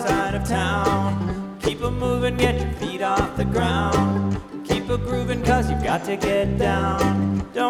side of town. Keep 'em moving, get your feet off the ground. Keep a grooving, cause you've got to get down. Don't